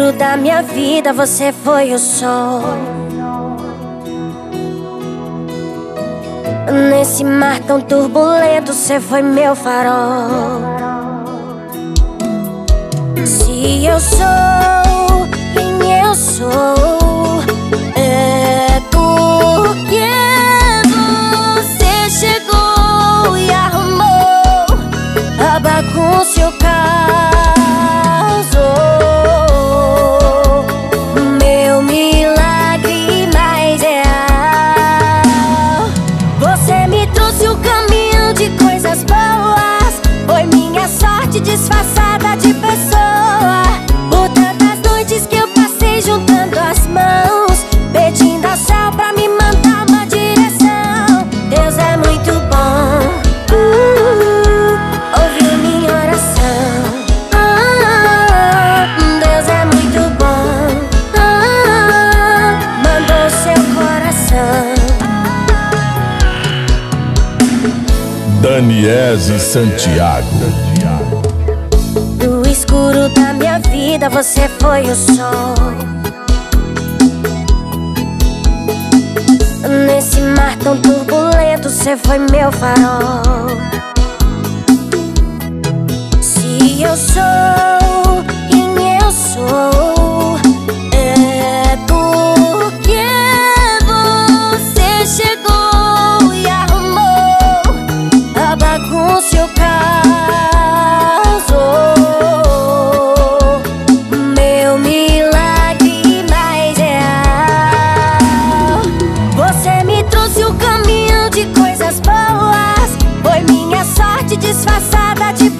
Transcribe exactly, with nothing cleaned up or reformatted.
escuro da minha vida, você foi o sol. Nesse mar tão turbulento, você foi meu farol. Se eu sou quem eu sou, é porque você chegou e arrumou a bagunça e o caos. Meu milagre mais real. Você me trouxe o caminho de coisas boas. Foi minha sorte disfarçada de pessoa. Por tantas noites que eu passei juntando as mãos, pedindo ao céu pra me mandar uma direção. Deus é muito bom, uh, ouviu minha oração. Ah, Deus é muito bom, ah, mandou seu coração. Daniese Santiago. No escuro da minha vida, você foi o sol. Nesse mar tão turbulento, você foi meu farol. Se eu sou quem eu sou, é porque você chegou e arrumou a bagunça e o caos. Meu milagre mais real. Você me trouxe o caminho de coisas boas. Foi minha sorte disfarçada de